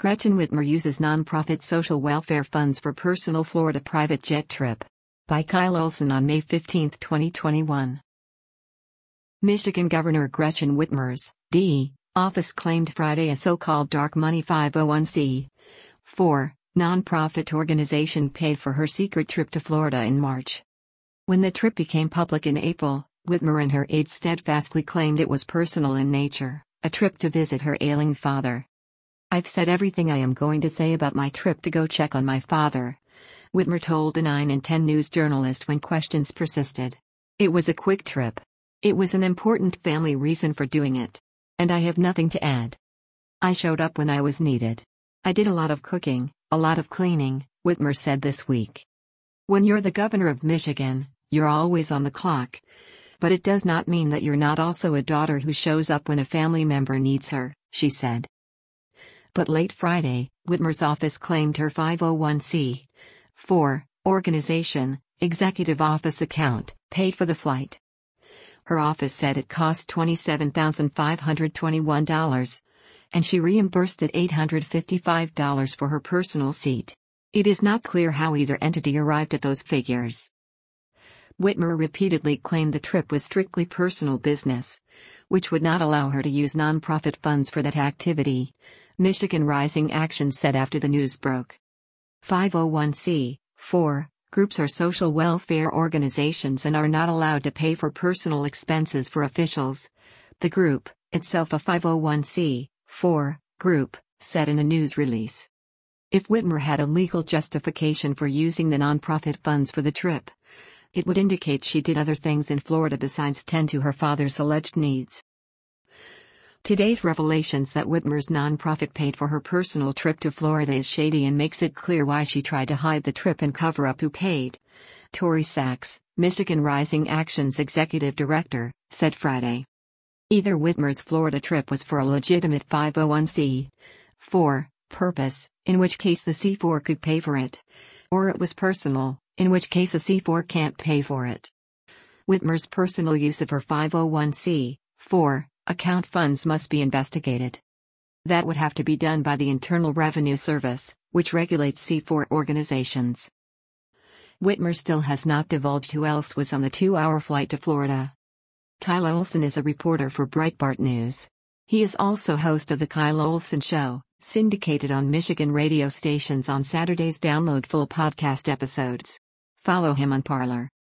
Gretchen Whitmer uses nonprofit social welfare funds for personal Florida private jet trip. By Kyle Olson on May 15, 2021. Michigan Governor Gretchen Whitmer's D. office claimed Friday a so-called dark money 501c4 nonprofit organization paid for her secret trip to Florida in March. When the trip became public in April, Whitmer and her aides steadfastly claimed it was personal in nature, a trip to visit her ailing father. "I've said everything I am going to say about my trip to go check on my father," Whitmer told a 9 and 10 News journalist when questions persisted. "It was a quick trip. It was an important family reason for doing it. And I have nothing to add. I showed up when I was needed. I did a lot of cooking, a lot of cleaning," Whitmer said this week. "When you're the governor of Michigan, you're always on the clock. But it does not mean that you're not also a daughter who shows up when a family member needs her," she said. But late Friday, Whitmer's office claimed her 501c4 organization executive office account paid for the flight. Her office said it cost $27,521, and she reimbursed it $855 for her personal seat. It is not clear how either entity arrived at those figures. Whitmer repeatedly claimed the trip was strictly personal business, which would not allow her to use nonprofit funds for that activity, Michigan Rising Action said after the news broke. 501c4 groups are social welfare organizations and are not allowed to pay for personal expenses for officials. The group, itself a 501c4 group, said in a news release. If Whitmer had a legal justification for using the nonprofit funds for the trip, it would indicate she did other things in Florida besides tend to her father's alleged needs. Today's revelations that Whitmer's nonprofit paid for her personal trip to Florida is shady and makes it clear why she tried to hide the trip and cover up who paid. Tori Sachs, Michigan Rising Action's executive director, said Friday. Either Whitmer's Florida trip was for a legitimate 501c4 purpose, in which case the C4 could pay for it, or it was personal, in which case a C4 can't pay for it. Whitmer's personal use of her 501c4 account funds must be investigated. That would have to be done by the Internal Revenue Service, which regulates C4 organizations. Whitmer still has not divulged who else was on the 2-hour flight to Florida. Kyle Olson is a reporter for Breitbart News. He is also host of The Kyle Olson Show, syndicated on Michigan radio stations on Saturdays. Download full podcast episodes. Follow him on Parler.